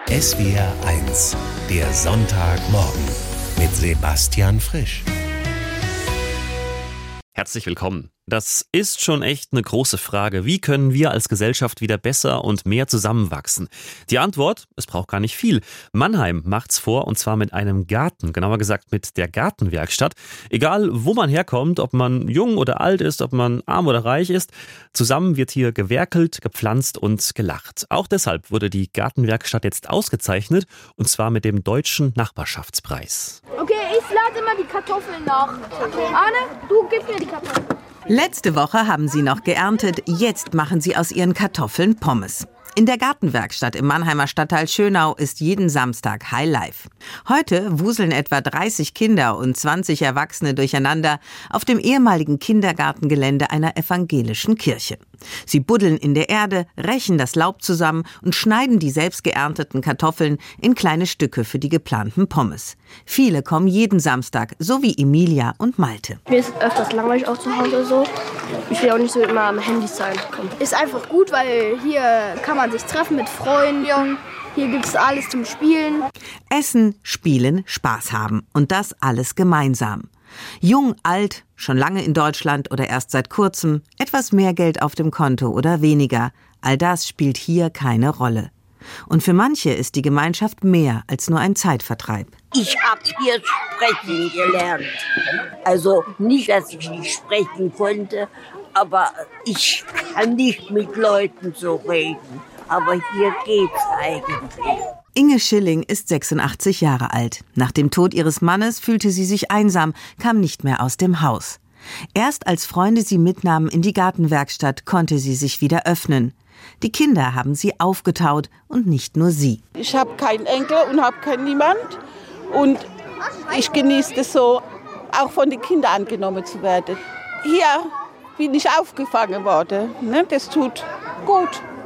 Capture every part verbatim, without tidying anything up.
S W R eins, der Sonntagmorgen mit Sebastian Frisch. Herzlich willkommen. Das ist schon echt eine große Frage. Wie können wir als Gesellschaft wieder besser und mehr zusammenwachsen? Die Antwort: Es braucht gar nicht viel. Mannheim macht's vor, und zwar mit einem Garten, genauer gesagt mit der Gartenwerkstatt. Egal, wo man herkommt, ob man jung oder alt ist, ob man arm oder reich ist, zusammen wird hier gewerkelt, gepflanzt und gelacht. Auch deshalb wurde die Gartenwerkstatt jetzt ausgezeichnet, und zwar mit dem Deutschen Nachbarschaftspreis. Okay, ich lade mal die Kartoffeln nach. Arne, du gib mir die Kartoffeln. Letzte Woche haben sie noch geerntet, jetzt machen sie aus ihren Kartoffeln Pommes. In der Gartenwerkstatt im Mannheimer Stadtteil Schönau ist jeden Samstag High Life. Heute wuseln etwa dreißig Kinder und zwanzig Erwachsene durcheinander auf dem ehemaligen Kindergartengelände einer evangelischen Kirche. Sie buddeln in der Erde, rechen das Laub zusammen und schneiden die selbst geernteten Kartoffeln in kleine Stücke für die geplanten Pommes. Viele kommen jeden Samstag, so wie Emilia und Malte. Mir ist öfters langweilig auch zu Hause so. Ich will auch nicht so immer am Handy sein. Ist einfach gut, weil hier kann man sich treffen mit Freunden. Hier gibt es alles zum Spielen. Essen, spielen, Spaß haben. Und das alles gemeinsam. Jung, alt, schon lange in Deutschland oder erst seit kurzem, etwas mehr Geld auf dem Konto oder weniger. All das spielt hier keine Rolle. Und für manche ist die Gemeinschaft mehr als nur ein Zeitvertreib. Ich habe hier sprechen gelernt. Also nicht, dass ich nicht sprechen konnte, aber ich kann nicht mit Leuten so reden. Aber hier geht's eigentlich. Inge Schilling ist sechsundachtzig Jahre alt. Nach dem Tod ihres Mannes fühlte sie sich einsam, kam nicht mehr aus dem Haus. Erst als Freunde sie mitnahmen in die Gartenwerkstatt, konnte sie sich wieder öffnen. Die Kinder haben sie aufgetaut und nicht nur sie. Ich habe keinen Enkel und habe keinen niemand. Und ich genieße es so, auch von den Kindern angenommen zu werden. Hier bin ich aufgefangen worden. Ne? Das tut gut.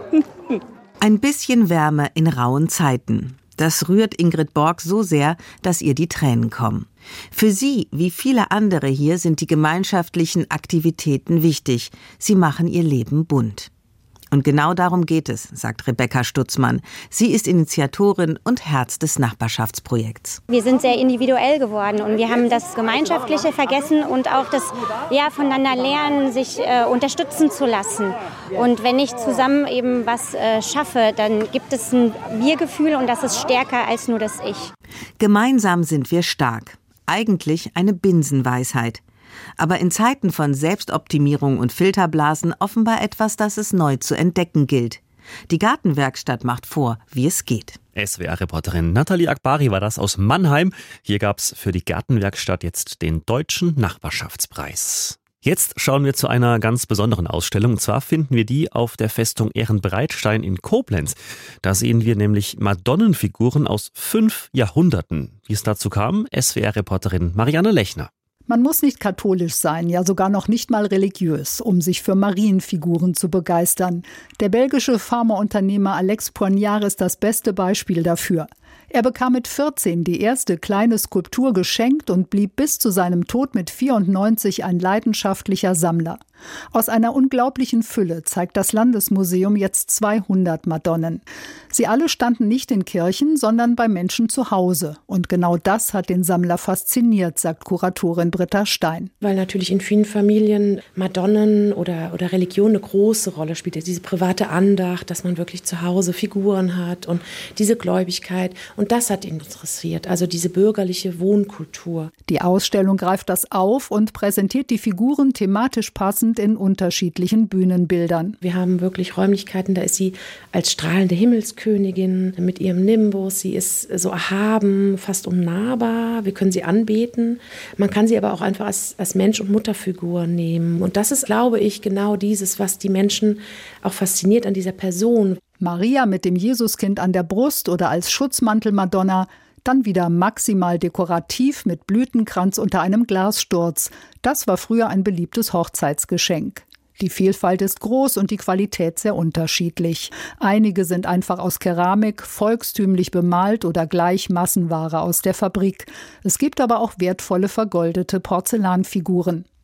Ein bisschen Wärme in rauen Zeiten. Das rührt Ingrid Borg so sehr, dass ihr die Tränen kommen. Für sie, wie viele andere hier, sind die gemeinschaftlichen Aktivitäten wichtig. Sie machen ihr Leben bunt. Und genau darum geht es, sagt Rebecca Stutzmann. Sie ist Initiatorin und Herz des Nachbarschaftsprojekts. Wir sind sehr individuell geworden und wir haben das Gemeinschaftliche vergessen und auch das ja, voneinander lernen, sich äh, unterstützen zu lassen. Und wenn ich zusammen eben was äh, schaffe, dann gibt es ein Wir-Gefühl und das ist stärker als nur das Ich. Gemeinsam sind wir stark. Eigentlich eine Binsenweisheit. Aber in Zeiten von Selbstoptimierung und Filterblasen offenbar etwas, das es neu zu entdecken gilt. Die Gartenwerkstatt macht vor, wie es geht. S W R-Reporterin Nathalie Akbari war das aus Mannheim. Hier gab's für die Gartenwerkstatt jetzt den Deutschen Nachbarschaftspreis. Jetzt schauen wir zu einer ganz besonderen Ausstellung. Und zwar finden wir die auf der Festung Ehrenbreitstein in Koblenz. Da sehen wir nämlich Madonnenfiguren aus fünf Jahrhunderten. Wie es dazu kam, S W R-Reporterin Marianne Lechner. Man muss nicht katholisch sein, ja sogar noch nicht mal religiös, um sich für Marienfiguren zu begeistern. Der belgische Pharmaunternehmer Alex Poignard ist das beste Beispiel dafür. Er bekam mit vierzehn die erste kleine Skulptur geschenkt und blieb bis zu seinem Tod mit vierundneunzig ein leidenschaftlicher Sammler. Aus einer unglaublichen Fülle zeigt das Landesmuseum jetzt zweihundert Madonnen. Sie alle standen nicht in Kirchen, sondern bei Menschen zu Hause. Und genau das hat den Sammler fasziniert, sagt Kuratorin Britta Stein. Weil natürlich in vielen Familien Madonnen oder, oder Religion eine große Rolle spielt. Diese private Andacht, dass man wirklich zu Hause Figuren hat und diese Gläubigkeit. Und das hat ihn interessiert, also diese bürgerliche Wohnkultur. Die Ausstellung greift das auf und präsentiert die Figuren thematisch passend in unterschiedlichen Bühnenbildern. Wir haben wirklich Räumlichkeiten, da ist sie als strahlende Himmelskönigin mit ihrem Nimbus. Sie ist so erhaben, fast unnahbar. Wir können sie anbeten. Man kann sie aber auch einfach als, als Mensch- und Mutterfigur nehmen. Und das ist, glaube ich, genau dieses, was die Menschen auch fasziniert an dieser Person. Maria mit dem Jesuskind an der Brust oder als Schutzmantel-Madonna, dann wieder maximal dekorativ mit Blütenkranz unter einem Glassturz. Das war früher ein beliebtes Hochzeitsgeschenk. Die Vielfalt ist groß und die Qualität sehr unterschiedlich. Einige sind einfach aus Keramik, volkstümlich bemalt oder gleich Massenware aus der Fabrik. Es gibt aber auch wertvolle vergoldete Porzellanfiguren.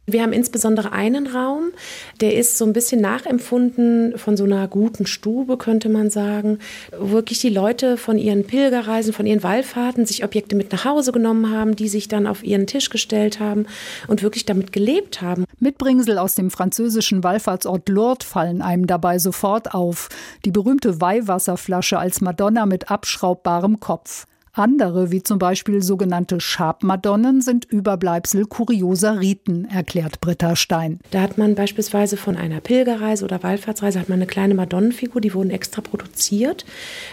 Wir haben insbesondere einen Raum, der ist so ein bisschen nachempfunden von so einer guten Stube, könnte man sagen. Wo wirklich die Leute von ihren Pilgerreisen, von ihren Wallfahrten sich Objekte mit nach Hause genommen haben, die sich dann auf ihren Tisch gestellt haben und wirklich damit gelebt haben. Mitbringsel aus dem französischen Wallfahrtsort Lourdes fallen einem dabei sofort auf. Die berühmte Weihwasserflasche als Madonna mit abschraubbarem Kopf. Andere, wie zum Beispiel sogenannte Schabmadonnen, sind Überbleibsel kurioser Riten, erklärt Britta Stein. Da hat man beispielsweise von einer Pilgerreise oder Wallfahrtsreise hat man eine kleine Madonnenfigur, die wurden extra produziert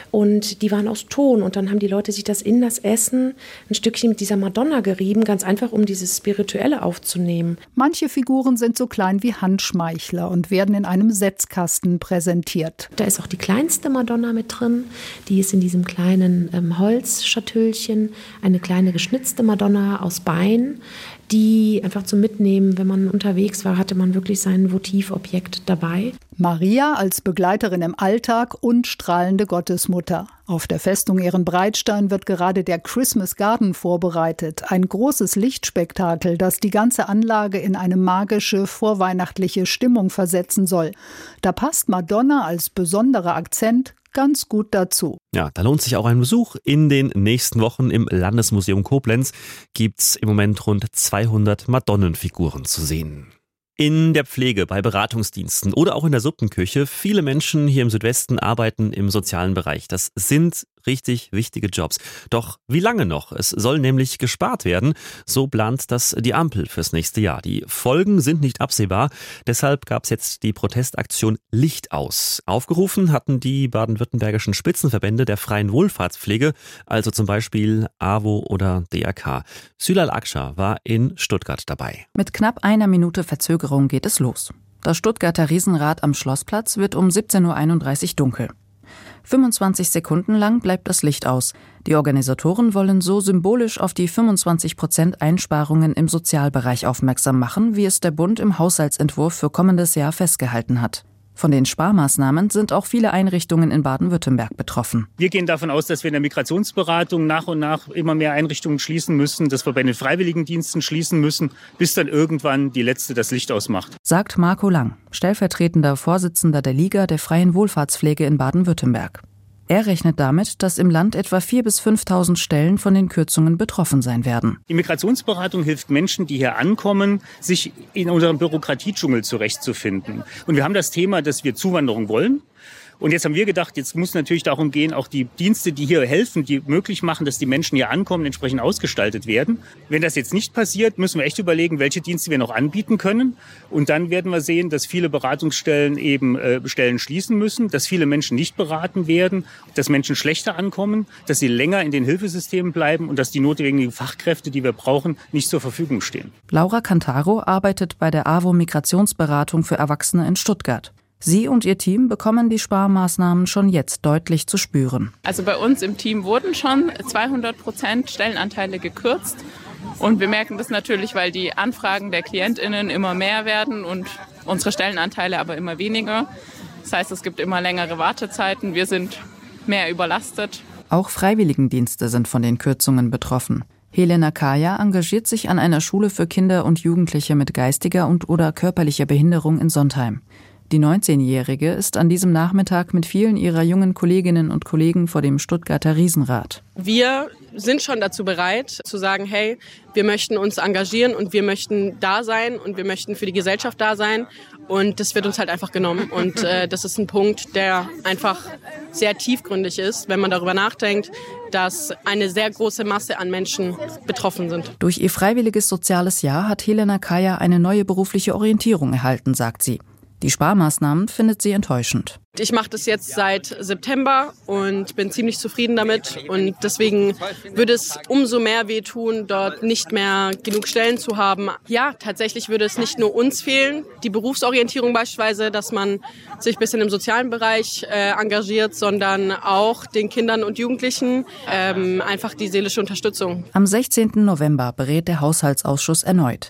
und die waren aus Ton. Und dann haben die Leute sich das in das Essen ein Stückchen mit dieser Madonna gerieben, ganz einfach, um dieses Spirituelle aufzunehmen. Manche Figuren sind so klein wie Handschmeichler und werden in einem Setzkasten präsentiert. Da ist auch die kleinste Madonna mit drin, die ist in diesem kleinen ähm, Holz Schatullchen, eine kleine geschnitzte Madonna aus Bein, die einfach zum Mitnehmen, wenn man unterwegs war, hatte man wirklich sein Votivobjekt dabei. Maria als Begleiterin im Alltag und strahlende Gottesmutter. Auf der Festung Ehrenbreitstein wird gerade der Christmas Garden vorbereitet. Ein großes Lichtspektakel, das die ganze Anlage in eine magische, vorweihnachtliche Stimmung versetzen soll. Da passt Madonna als besonderer Akzent ganz gut dazu. Ja, da lohnt sich auch ein Besuch. In den nächsten Wochen im Landesmuseum Koblenz gibt's im Moment rund zweihundert Madonnenfiguren zu sehen. In der Pflege, bei Beratungsdiensten oder auch in der Suppenküche. Viele Menschen hier im Südwesten arbeiten im sozialen Bereich. Das sind richtig wichtige Jobs. Doch wie lange noch? Es soll nämlich gespart werden. So plant das die Ampel fürs nächste Jahr. Die Folgen sind nicht absehbar. Deshalb gab es jetzt die Protestaktion Licht aus. Aufgerufen hatten die baden-württembergischen Spitzenverbände der freien Wohlfahrtspflege, also zum Beispiel A W O oder D R K. Sülal Aksha war in Stuttgart dabei. Mit knapp einer Minute Verzögerung geht es los. Das Stuttgarter Riesenrad am Schlossplatz wird um siebzehn Uhr einunddreißig dunkel. fünfundzwanzig Sekunden lang bleibt das Licht aus. Die Organisatoren wollen so symbolisch auf die fünfundzwanzig Prozent Einsparungen im Sozialbereich aufmerksam machen, wie es der Bund im Haushaltsentwurf für kommendes Jahr festgehalten hat. Von den Sparmaßnahmen sind auch viele Einrichtungen in Baden-Württemberg betroffen. Wir gehen davon aus, dass wir in der Migrationsberatung nach und nach immer mehr Einrichtungen schließen müssen, dass wir bei den Freiwilligendiensten schließen müssen, bis dann irgendwann die letzte das Licht ausmacht. Sagt Marco Lang, stellvertretender Vorsitzender der Liga der freien Wohlfahrtspflege in Baden-Württemberg. Er rechnet damit, dass im Land etwa viertausend bis fünftausend Stellen von den Kürzungen betroffen sein werden. Die Migrationsberatung hilft Menschen, die hier ankommen, sich in unserem Bürokratiedschungel zurechtzufinden. Und wir haben das Thema, dass wir Zuwanderung wollen. Und jetzt haben wir gedacht, jetzt muss natürlich darum gehen, auch die Dienste, die hier helfen, die möglich machen, dass die Menschen hier ankommen, entsprechend ausgestaltet werden. Wenn das jetzt nicht passiert, müssen wir echt überlegen, welche Dienste wir noch anbieten können. Und dann werden wir sehen, dass viele Beratungsstellen eben äh, Stellen schließen müssen, dass viele Menschen nicht beraten werden, dass Menschen schlechter ankommen, dass sie länger in den Hilfesystemen bleiben und dass die notwendigen Fachkräfte, die wir brauchen, nicht zur Verfügung stehen. Laura Cantaro arbeitet bei der A W O Migrationsberatung für Erwachsene in Stuttgart. Sie und ihr Team bekommen die Sparmaßnahmen schon jetzt deutlich zu spüren. Also bei uns im Team wurden schon zweihundert Prozent Stellenanteile gekürzt. Und wir merken das natürlich, weil die Anfragen der KlientInnen immer mehr werden und unsere Stellenanteile aber immer weniger. Das heißt, es gibt immer längere Wartezeiten. Wir sind mehr überlastet. Auch Freiwilligendienste sind von den Kürzungen betroffen. Helena Kaya engagiert sich an einer Schule für Kinder und Jugendliche mit geistiger und oder körperlicher Behinderung in Sontheim. Die neunzehnjährige ist an diesem Nachmittag mit vielen ihrer jungen Kolleginnen und Kollegen vor dem Stuttgarter Riesenrad. Wir sind schon dazu bereit, zu sagen, hey, wir möchten uns engagieren und wir möchten da sein und wir möchten für die Gesellschaft da sein. Und das wird uns halt einfach genommen. Und äh, das ist ein Punkt, der einfach sehr tiefgründig ist, wenn man darüber nachdenkt, dass eine sehr große Masse an Menschen betroffen sind. Durch ihr freiwilliges soziales Jahr hat Helena Kaya eine neue berufliche Orientierung erhalten, sagt sie. Die Sparmaßnahmen findet sie enttäuschend. Ich mache das jetzt seit September und bin ziemlich zufrieden damit. Und deswegen würde es umso mehr wehtun, dort nicht mehr genug Stellen zu haben. Ja, tatsächlich würde es nicht nur uns fehlen, die Berufsorientierung beispielsweise, dass man sich ein bisschen im sozialen Bereich äh, engagiert, sondern auch den Kindern und Jugendlichen ähm, einfach die seelische Unterstützung. Am sechzehnten November berät der Haushaltsausschuss erneut.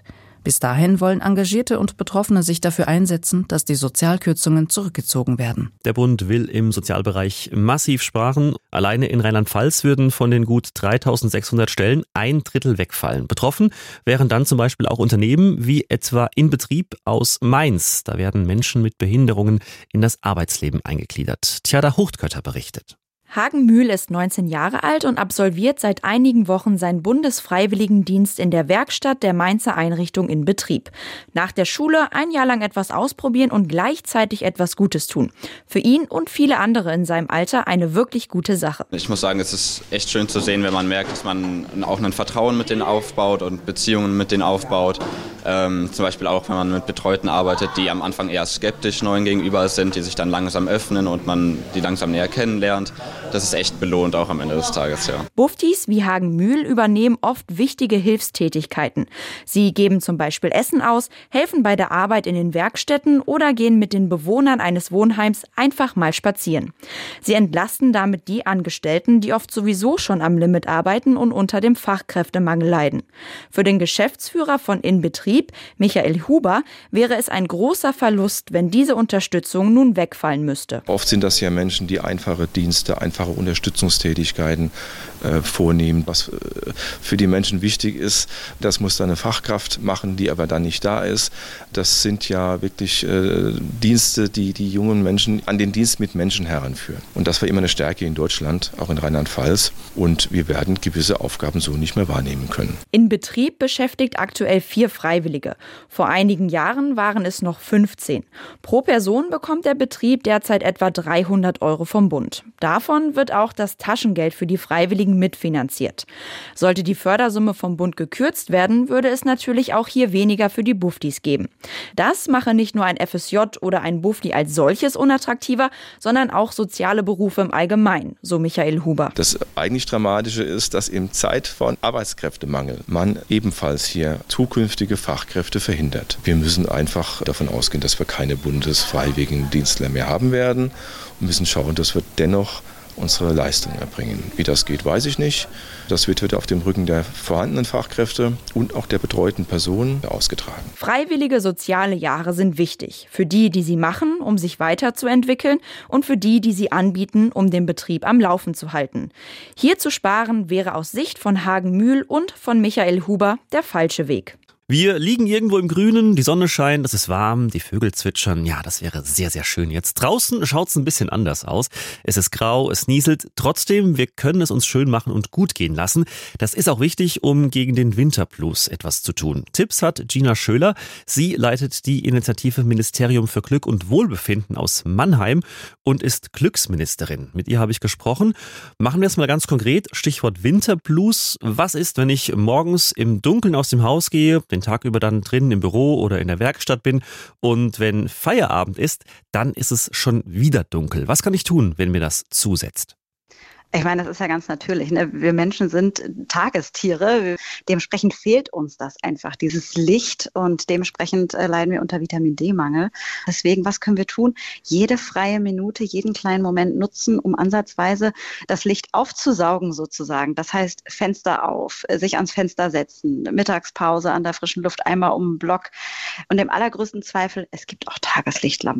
Bis dahin wollen Engagierte und Betroffene sich dafür einsetzen, dass die Sozialkürzungen zurückgezogen werden. Der Bund will im Sozialbereich massiv sparen. Alleine in Rheinland-Pfalz würden von den gut dreitausendsechshundert Stellen ein Drittel wegfallen. Betroffen wären dann zum Beispiel auch Unternehmen wie etwa Inbetrieb aus Mainz. Da werden Menschen mit Behinderungen in das Arbeitsleben eingegliedert. Tjada Huchtkötter berichtet. Hagen Mühl ist neunzehn Jahre alt und absolviert seit einigen Wochen seinen Bundesfreiwilligendienst in der Werkstatt der Mainzer Einrichtung Inbetrieb. Nach der Schule ein Jahr lang etwas ausprobieren und gleichzeitig etwas Gutes tun. Für ihn und viele andere in seinem Alter eine wirklich gute Sache. Ich muss sagen, es ist echt schön zu sehen, wenn man merkt, dass man auch ein Vertrauen mit denen aufbaut und Beziehungen mit denen aufbaut. Ähm, zum Beispiel auch, wenn man mit Betreuten arbeitet, die am Anfang eher skeptisch neuen gegenüber sind, die sich dann langsam öffnen und man die langsam näher kennenlernt. Das ist echt belohnt, auch am Ende des Tages, ja. Buftis wie Hagen Mühl übernehmen oft wichtige Hilfstätigkeiten. Sie geben zum Beispiel Essen aus, helfen bei der Arbeit in den Werkstätten oder gehen mit den Bewohnern eines Wohnheims einfach mal spazieren. Sie entlasten damit die Angestellten, die oft sowieso schon am Limit arbeiten und unter dem Fachkräftemangel leiden. Für den Geschäftsführer von Inbetrieb, Michael Huber, wäre es ein großer Verlust, wenn diese Unterstützung nun wegfallen müsste. Oft sind das ja Menschen, die einfache Dienste, einfache Unterstützungstätigkeiten äh, vornehmen. Was äh, für die Menschen wichtig ist, das muss dann eine Fachkraft machen, die aber dann nicht da ist. Das sind ja wirklich äh, Dienste, die die jungen Menschen an den Dienst mit Menschen heranführen. Und das war immer eine Stärke in Deutschland, auch in Rheinland-Pfalz. Und wir werden gewisse Aufgaben so nicht mehr wahrnehmen können. Inbetrieb beschäftigt aktuell vier Freiwillige. Vor einigen Jahren waren es noch fünfzehn. Pro Person bekommt der Betrieb derzeit etwa dreihundert Euro vom Bund. Davon wird auch das Taschengeld für die Freiwilligen mitfinanziert. Sollte die Fördersumme vom Bund gekürzt werden, würde es natürlich auch hier weniger für die Buftis geben. Das mache nicht nur ein F S J oder ein Bufti als solches unattraktiver, sondern auch soziale Berufe im Allgemeinen, so Michael Huber. Das eigentlich Dramatische ist, dass in Zeit von Arbeitskräftemangel man ebenfalls hier zukünftige Fachkräfte verhindert. Wir müssen einfach davon ausgehen, dass wir keine Bundesfreiwilligendienstler mehr haben werden und müssen schauen, dass wir dennoch unsere Leistung erbringen. Wie das geht, weiß ich nicht. Das wird wieder auf dem Rücken der vorhandenen Fachkräfte und auch der betreuten Personen ausgetragen. Freiwillige soziale Jahre sind wichtig. Für die, die sie machen, um sich weiterzuentwickeln und für die, die sie anbieten, um den Betrieb am Laufen zu halten. Hier zu sparen wäre aus Sicht von Hagen Mühl und von Michael Huber der falsche Weg. Wir liegen irgendwo im Grünen, die Sonne scheint, es ist warm, die Vögel zwitschern. Ja, das wäre sehr, sehr schön jetzt. Draußen schaut es ein bisschen anders aus. Es ist grau, es nieselt. Trotzdem, wir können es uns schön machen und gut gehen lassen. Das ist auch wichtig, um gegen den Winterblues etwas zu tun. Tipps hat Gina Schöler. Sie leitet die Initiative Ministerium für Glück und Wohlbefinden aus Mannheim und ist Glücksministerin. Mit ihr habe ich gesprochen. Machen wir es mal ganz konkret. Stichwort Winterblues. Was ist, wenn ich morgens im Dunkeln aus dem Haus gehe, den Tag über dann drin im Büro oder in der Werkstatt bin und wenn Feierabend ist, dann ist es schon wieder dunkel. Was kann ich tun, wenn mir das zusetzt? Ich meine, das ist ja ganz natürlich, ne? Wir Menschen sind Tagestiere. Dementsprechend fehlt uns das einfach, dieses Licht. Und dementsprechend äh, leiden wir unter Vitamin-D-Mangel. Deswegen, was können wir tun? Jede freie Minute, jeden kleinen Moment nutzen, um ansatzweise das Licht aufzusaugen sozusagen. Das heißt, Fenster auf, sich ans Fenster setzen, Mittagspause an der frischen Luft, einmal um den Block. Und im allergrößten Zweifel, es gibt auch Tageslichtlampen.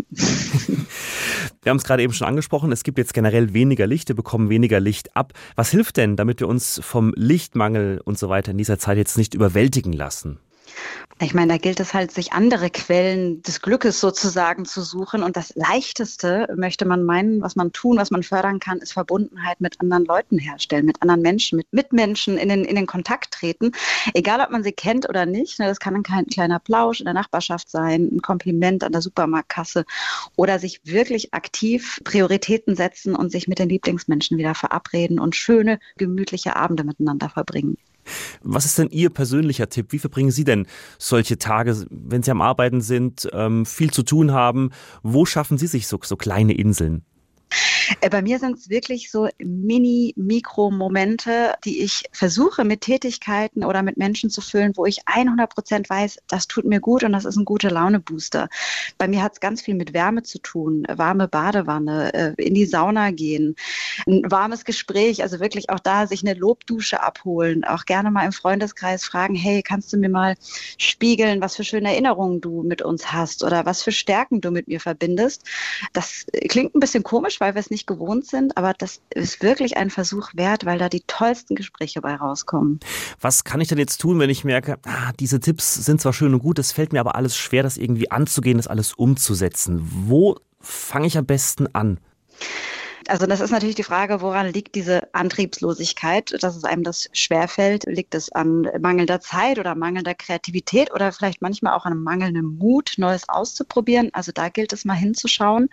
Wir haben es gerade eben schon angesprochen, es gibt jetzt generell weniger Licht, wir bekommen weniger Licht ab. Was hilft denn, damit wir uns vom Lichtmangel und so weiter in dieser Zeit jetzt nicht überwältigen lassen? Ich meine, da gilt es halt, sich andere Quellen des Glückes sozusagen zu suchen. Und das Leichteste, möchte man meinen, was man tun, was man fördern kann, ist Verbundenheit mit anderen Leuten herstellen, mit anderen Menschen, mit Mitmenschen in den, in den Kontakt treten. Egal, ob man sie kennt oder nicht. Das kann ein kleiner Plausch in der Nachbarschaft sein, ein Kompliment an der Supermarktkasse oder sich wirklich aktiv Prioritäten setzen und sich mit den Lieblingsmenschen wieder verabreden und schöne, gemütliche Abende miteinander verbringen. Was ist denn Ihr persönlicher Tipp? Wie verbringen Sie denn solche Tage, wenn Sie am Arbeiten sind, ähm, viel zu tun haben? Wo schaffen Sie sich so, so kleine Inseln? Bei mir sind es wirklich so Mini-Mikro-Momente, die ich versuche mit Tätigkeiten oder mit Menschen zu füllen, wo ich hundert Prozent weiß, das tut mir gut und das ist ein guter Laune-Booster. Bei mir hat es ganz viel mit Wärme zu tun, warme Badewanne, in die Sauna gehen, ein warmes Gespräch, also wirklich auch da sich eine Lobdusche abholen, auch gerne mal im Freundeskreis fragen, hey, kannst du mir mal spiegeln, was für schöne Erinnerungen du mit uns hast oder was für Stärken du mit mir verbindest. Das klingt ein bisschen komisch, weil wir es nicht gewohnt sind, aber das ist wirklich ein Versuch wert, weil da die tollsten Gespräche bei rauskommen. Was kann ich denn jetzt tun, wenn ich merke, ah, diese Tipps sind zwar schön und gut, es fällt mir aber alles schwer, das irgendwie anzugehen, das alles umzusetzen. Wo fange ich am besten an? Also das ist natürlich die Frage, woran liegt diese Antriebslosigkeit, dass es einem das schwerfällt? Liegt es an mangelnder Zeit oder mangelnder Kreativität oder vielleicht manchmal auch an mangelndem Mut, Neues auszuprobieren? Also da gilt es mal hinzuschauen.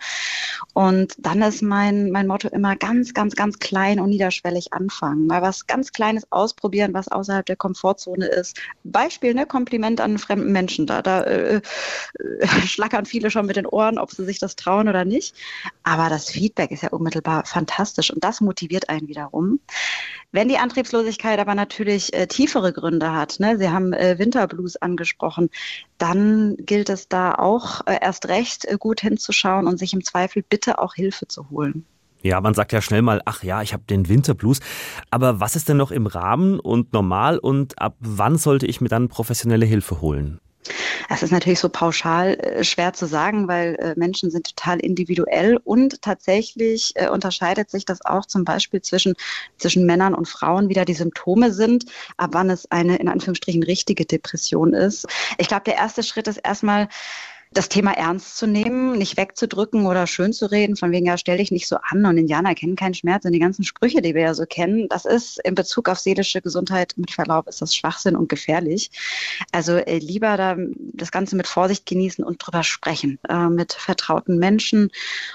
Und dann ist mein, mein Motto immer ganz, ganz, ganz klein und niederschwellig anfangen. Mal was ganz Kleines ausprobieren, was außerhalb der Komfortzone ist. Beispiel, ne, Kompliment an einen fremden Menschen. Da, da äh, äh, schlackern viele schon mit den Ohren, ob sie sich das trauen oder nicht. Aber das Feedback ist ja unmittelbar fantastisch und das motiviert einen wiederum. Wenn die Antriebslosigkeit aber natürlich äh, tiefere Gründe hat, ne, Sie haben äh, Winterblues angesprochen, dann gilt es da auch äh, erst recht äh, gut hinzuschauen und sich im Zweifel bitte auch Hilfe zu holen. Ja, man sagt ja schnell mal, ach ja, ich habe den Winterblues. Aber was ist denn noch im Rahmen und normal und ab wann sollte ich mir dann professionelle Hilfe holen? Das ist natürlich so pauschal äh, schwer zu sagen, weil äh, Menschen sind total individuell und tatsächlich äh, unterscheidet sich das auch zum Beispiel zwischen, zwischen Männern und Frauen, wie da die Symptome sind, ab wann es eine in Anführungsstrichen richtige Depression ist. Ich glaube, der erste Schritt ist erstmal, das Thema ernst zu nehmen, nicht wegzudrücken oder schön zu reden, von wegen, ja, stell dich nicht so an und Indianer kennen keinen Schmerz und die ganzen Sprüche, die wir ja so kennen, das ist in Bezug auf seelische Gesundheit, mit Verlaub, ist das Schwachsinn und gefährlich. Also äh, lieber da das Ganze mit Vorsicht genießen und drüber sprechen, äh, mit vertrauten Menschen.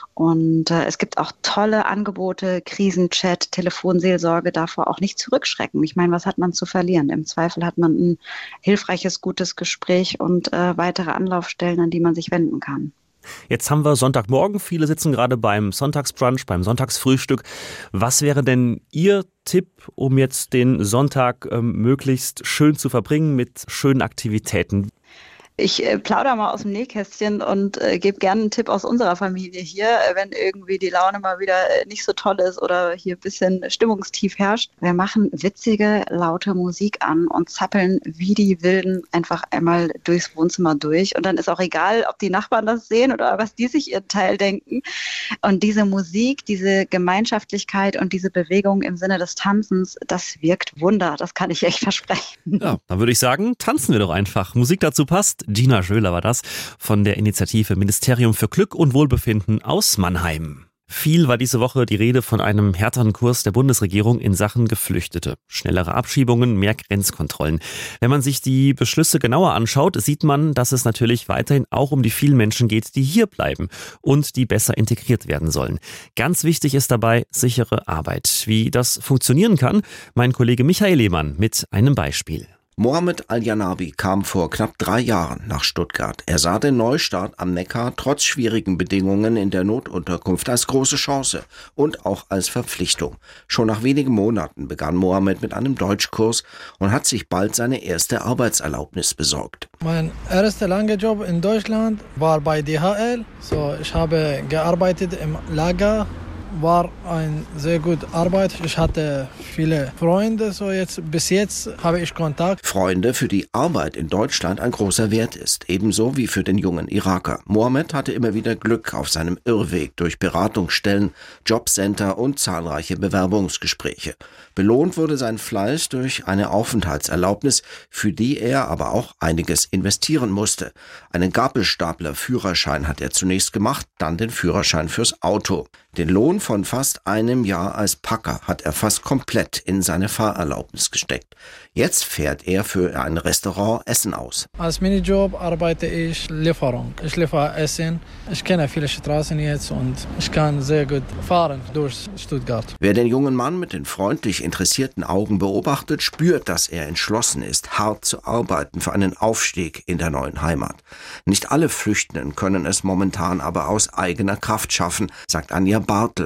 Und äh, es gibt auch tolle Angebote, Krisenchat, Telefonseelsorge, davor auch nicht zurückschrecken. Ich meine, was hat man zu verlieren? Im Zweifel hat man ein hilfreiches, gutes Gespräch und äh, weitere Anlaufstellen, an die man sich wenden kann. Jetzt haben wir Sonntagmorgen, viele sitzen gerade beim Sonntagsbrunch, beim Sonntagsfrühstück. Was wäre denn Ihr Tipp, um jetzt den Sonntag ähm, möglichst schön zu verbringen mit schönen Aktivitäten? Ich äh, plaudere mal aus dem Nähkästchen und äh, gebe gerne einen Tipp aus unserer Familie hier, äh, wenn irgendwie die Laune mal wieder äh, nicht so toll ist oder hier ein bisschen stimmungstief herrscht. Wir machen witzige, laute Musik an und zappeln wie die Wilden einfach einmal durchs Wohnzimmer durch. Und dann ist auch egal, ob die Nachbarn das sehen oder was die sich ihren Teil denken. Und diese Musik, diese Gemeinschaftlichkeit und diese Bewegung im Sinne des Tanzens, das wirkt Wunder. Das kann ich echt versprechen. Ja, dann würde ich sagen, tanzen wir doch einfach. Musik dazu passt. Gina Schöler war das von der Initiative Ministerium für Glück und Wohlbefinden aus Mannheim. Viel war diese Woche die Rede von einem härteren Kurs der Bundesregierung in Sachen Geflüchtete. Schnellere Abschiebungen, mehr Grenzkontrollen. Wenn man sich die Beschlüsse genauer anschaut, sieht man, dass es natürlich weiterhin auch um die vielen Menschen geht, die hier bleiben und die besser integriert werden sollen. Ganz wichtig ist dabei sichere Arbeit. Wie das funktionieren kann, mein Kollege Michael Lehmann mit einem Beispiel. Mohammed Al-Janabi kam vor knapp drei Jahren nach Stuttgart. Er sah den Neustart am Neckar trotz schwierigen Bedingungen in der Notunterkunft als große Chance und auch als Verpflichtung. Schon nach wenigen Monaten begann Mohammed mit einem Deutschkurs und hat sich bald seine erste Arbeitserlaubnis besorgt. Mein erster langer Job in Deutschland war bei D H L. So, ich habe gearbeitet im Lager. War eine sehr gute Arbeit. Ich hatte viele Freunde, so jetzt bis jetzt habe ich Kontakt. Freunde, für die Arbeit in Deutschland ein großer Wert ist, ebenso wie für den jungen Iraker. Mohammed hatte immer wieder Glück auf seinem Irrweg durch Beratungsstellen, Jobcenter und zahlreiche Bewerbungsgespräche. Belohnt wurde sein Fleiß durch eine Aufenthaltserlaubnis, für die er aber auch einiges investieren musste. Einen Gabelstapler-Führerschein hat er zunächst gemacht, dann den Führerschein fürs Auto. Den Lohn von fast einem Jahr als Packer hat er fast komplett in seine Fahrerlaubnis gesteckt. Jetzt fährt er für ein Restaurant Essen aus. Als Minijob arbeite ich Lieferung. Ich liefere Essen. Ich kenne viele Straßen jetzt und ich kann sehr gut fahren durch Stuttgart. Wer den jungen Mann mit den freundlich interessierten Augen beobachtet, spürt, dass er entschlossen ist, hart zu arbeiten für einen Aufstieg in der neuen Heimat. Nicht alle Flüchtenden können es momentan aber aus eigener Kraft schaffen, sagt Anja Bartel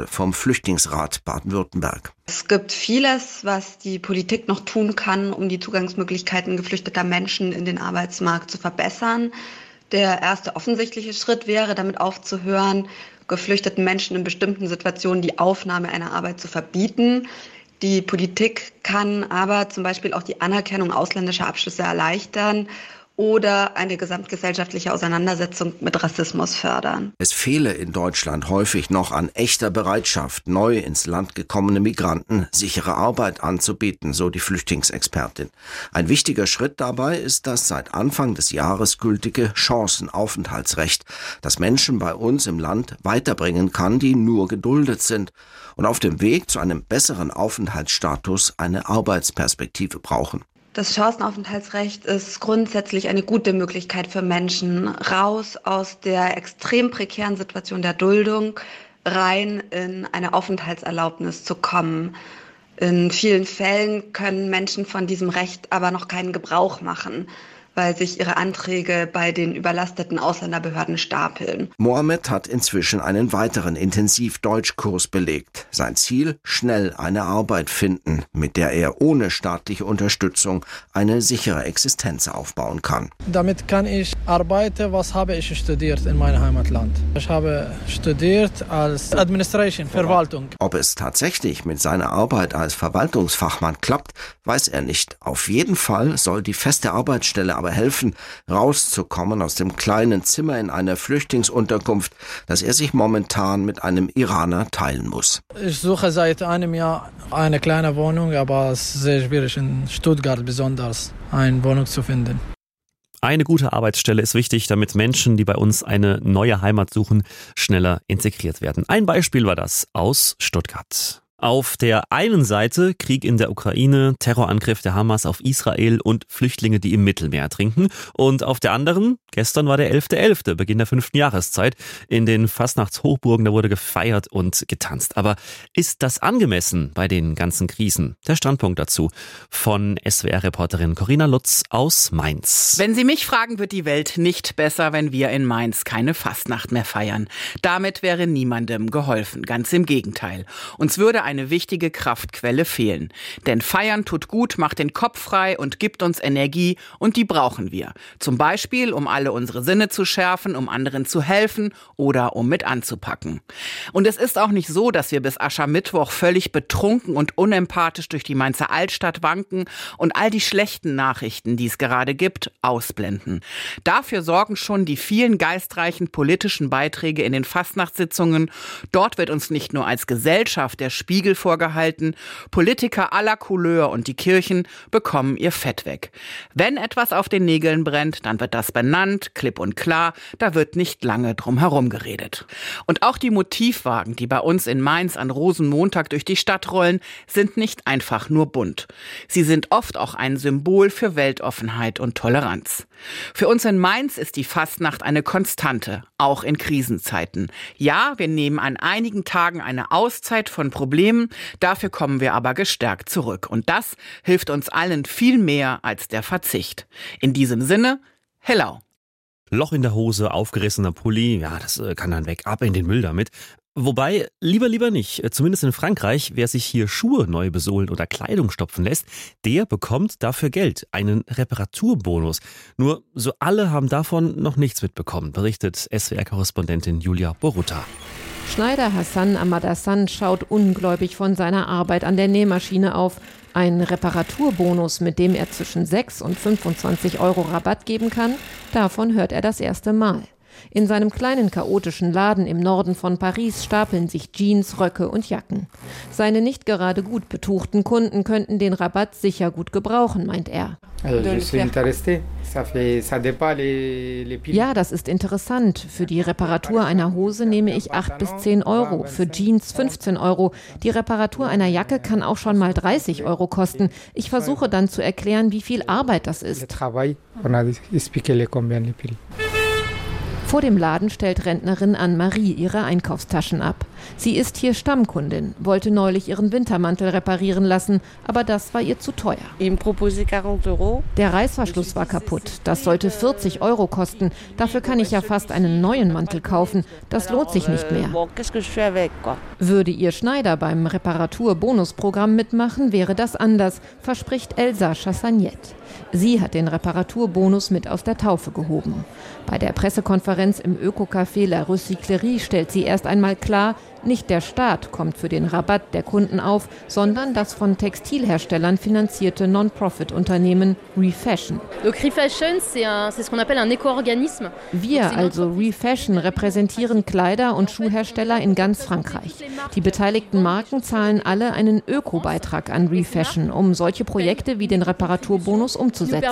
Kruse vom Flüchtlingsrat Baden-Württemberg. Es gibt vieles, was die Politik noch tun kann, um die Zugangsmöglichkeiten geflüchteter Menschen in den Arbeitsmarkt zu verbessern. Der erste offensichtliche Schritt wäre, damit aufzuhören, geflüchteten Menschen in bestimmten Situationen die Aufnahme einer Arbeit zu verbieten. Die Politik kann aber zum Beispiel auch die Anerkennung ausländischer Abschlüsse erleichtern oder eine gesamtgesellschaftliche Auseinandersetzung mit Rassismus fördern. Es fehle in Deutschland häufig noch an echter Bereitschaft, neu ins Land gekommene Migranten sichere Arbeit anzubieten, so die Flüchtlingsexpertin. Ein wichtiger Schritt dabei ist das seit Anfang des Jahres gültige Chancenaufenthaltsrecht, das Menschen bei uns im Land weiterbringen kann, die nur geduldet sind und auf dem Weg zu einem besseren Aufenthaltsstatus eine Arbeitsperspektive brauchen. Das Chancenaufenthaltsrecht ist grundsätzlich eine gute Möglichkeit für Menschen, raus aus der extrem prekären Situation der Duldung, rein in eine Aufenthaltserlaubnis zu kommen. In vielen Fällen können Menschen von diesem Recht aber noch keinen Gebrauch machen, weil sich ihre Anträge bei den überlasteten Ausländerbehörden stapeln. Mohammed hat inzwischen einen weiteren Intensivdeutschkurs belegt. Sein Ziel, schnell eine Arbeit finden, mit der er ohne staatliche Unterstützung eine sichere Existenz aufbauen kann. Damit kann ich arbeiten, was habe ich studiert in meinem Heimatland. Ich habe studiert als Administration, Verwaltung. Ob es tatsächlich mit seiner Arbeit als Verwaltungsfachmann klappt, weiß er nicht. Auf jeden Fall soll die feste Arbeitsstelle aber helfen, rauszukommen aus dem kleinen Zimmer in einer Flüchtlingsunterkunft, das er sich momentan mit einem Iraner teilen muss. Ich suche seit einem Jahr eine kleine Wohnung, aber es ist sehr schwierig in Stuttgart besonders eine Wohnung zu finden. Eine gute Arbeitsstelle ist wichtig, damit Menschen, die bei uns eine neue Heimat suchen, schneller integriert werden. Ein Beispiel war das aus Stuttgart. Auf der einen Seite Krieg in der Ukraine, Terrorangriff der Hamas auf Israel und Flüchtlinge, die im Mittelmeer ertrinken. Und auf der anderen, gestern war der elfter elfter, Beginn der fünften Jahreszeit. In den Fastnachtshochburgen, da wurde gefeiert und getanzt. Aber ist das angemessen bei den ganzen Krisen? Der Standpunkt dazu von S W R-Reporterin Corinna Lutz aus Mainz. Wenn Sie mich fragen, wird die Welt nicht besser, wenn wir in Mainz keine Fastnacht mehr feiern. Damit wäre niemandem geholfen. Ganz im Gegenteil. Uns würde ein eine wichtige Kraftquelle fehlen. Denn Feiern tut gut, macht den Kopf frei und gibt uns Energie und die brauchen wir. Zum Beispiel, um alle unsere Sinne zu schärfen, um anderen zu helfen oder um mit anzupacken. Und es ist auch nicht so, dass wir bis Aschermittwoch völlig betrunken und unempathisch durch die Mainzer Altstadt wanken und all die schlechten Nachrichten, die es gerade gibt, ausblenden. Dafür sorgen schon die vielen geistreichen politischen Beiträge in den Fastnachtssitzungen. Dort wird uns nicht nur als Gesellschaft der Spiegel vorgehalten, Politiker aller Couleur und die Kirchen bekommen ihr Fett weg. Wenn etwas auf den Nägeln brennt, dann wird das benannt, klipp und klar, da wird nicht lange drum herum geredet. Und auch die Motivwagen, die bei uns in Mainz an Rosenmontag durch die Stadt rollen, sind nicht einfach nur bunt. Sie sind oft auch ein Symbol für Weltoffenheit und Toleranz. Für uns in Mainz ist die Fastnacht eine Konstante, auch in Krisenzeiten. Ja, wir nehmen an einigen Tagen eine Auszeit von Problemen, dafür kommen wir aber gestärkt zurück. Und das hilft uns allen viel mehr als der Verzicht. In diesem Sinne, hello. Loch in der Hose, aufgerissener Pulli, ja, das kann dann weg, ab in den Müll damit. Wobei, lieber, lieber nicht. Zumindest in Frankreich, wer sich hier Schuhe neu besohlen oder Kleidung stopfen lässt, der bekommt dafür Geld, einen Reparaturbonus. Nur so alle haben davon noch nichts mitbekommen, berichtet S W R-Korrespondentin Julia Borutta. Schneider Hassan Ahmad-Hassan schaut ungläubig von seiner Arbeit an der Nähmaschine auf. Ein Reparaturbonus, mit dem er zwischen sechs und fünfundzwanzig Euro Rabatt geben kann, davon hört er das erste Mal. In seinem kleinen chaotischen Laden im Norden von Paris stapeln sich Jeans, Röcke und Jacken. Seine nicht gerade gut betuchten Kunden könnten den Rabatt sicher gut gebrauchen, meint er. Ja, das ist interessant. Für die Reparatur einer Hose nehme ich acht bis zehn Euro, für Jeans fünfzehn Euro. Die Reparatur einer Jacke kann auch schon mal dreißig Euro kosten. Ich versuche dann zu erklären, wie viel Arbeit das ist. Vor dem Laden stellt Rentnerin Anne-Marie ihre Einkaufstaschen ab. Sie ist hier Stammkundin, wollte neulich ihren Wintermantel reparieren lassen, aber das war ihr zu teuer. Der Reißverschluss war kaputt, das sollte vierzig Euro kosten. Dafür kann ich ja fast einen neuen Mantel kaufen, das lohnt sich nicht mehr. Würde ihr Schneider beim Reparaturbonusprogramm mitmachen, wäre das anders, verspricht Elsa Chassagnet. Sie hat den Reparaturbonus mit aus der Taufe gehoben. Bei der Pressekonferenz im Öko-Café La Recyclerie stellt sie erst einmal klar, nicht der Staat kommt für den Rabatt der Kunden auf, sondern das von Textilherstellern finanzierte Non-Profit-Unternehmen Refashion. Wir, also Refashion, repräsentieren Kleider- und Schuhhersteller in ganz Frankreich. Die beteiligten Marken zahlen alle einen Öko-Beitrag an Refashion, um solche Projekte wie den Reparaturbonus umzusetzen.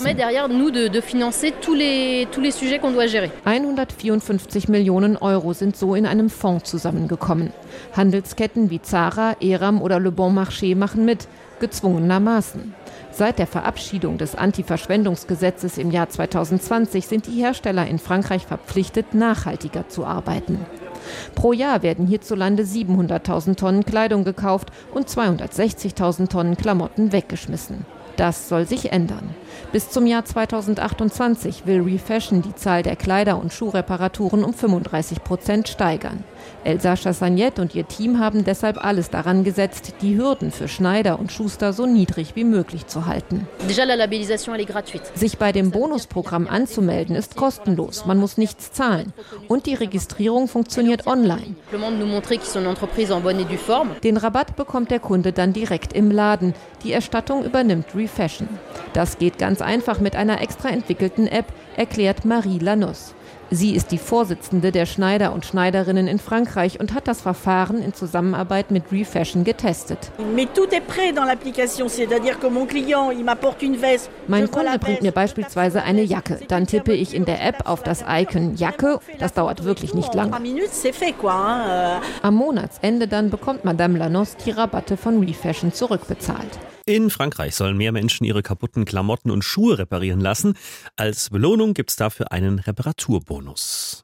hundertvierundfünfzig Millionen Euro sind so in einem Fonds zusammengekommen. Handelsketten wie Zara, Eram oder Le Bon Marché machen mit, gezwungenermaßen. Seit der Verabschiedung des Anti-Verschwendungsgesetzes im Jahr zweitausendzwanzig sind die Hersteller in Frankreich verpflichtet, nachhaltiger zu arbeiten. Pro Jahr werden hierzulande siebenhunderttausend Tonnen Kleidung gekauft und zweihundertsechzigtausend Tonnen Klamotten weggeschmissen. Das soll sich ändern. Bis zum Jahr zweitausendachtundzwanzig will Refashion die Zahl der Kleider- und Schuhreparaturen um fünfunddreißig Prozent steigern. Elsa Chassagnet und ihr Team haben deshalb alles daran gesetzt, die Hürden für Schneider und Schuster so niedrig wie möglich zu halten. Sich bei dem Bonusprogramm anzumelden ist kostenlos, man muss nichts zahlen. Und die Registrierung funktioniert online. Den Rabatt bekommt der Kunde dann direkt im Laden. Die Erstattung übernimmt Refashion. Das geht ganz einfach mit einer extra entwickelten App, erklärt Marie Lanos. Sie ist die Vorsitzende der Schneider und Schneiderinnen in Frankreich und hat das Verfahren in Zusammenarbeit mit Refashion getestet. Mein Kunde bringt mir beispielsweise eine Jacke. Dann tippe ich in der App auf das Icon Jacke. Das dauert wirklich nicht lang. Am Monatsende dann bekommt Madame Lanos die Rabatte von Refashion zurückbezahlt. In Frankreich sollen mehr Menschen ihre kaputten Klamotten und Schuhe reparieren lassen. Als Belohnung gibt es dafür einen Reparaturbonus.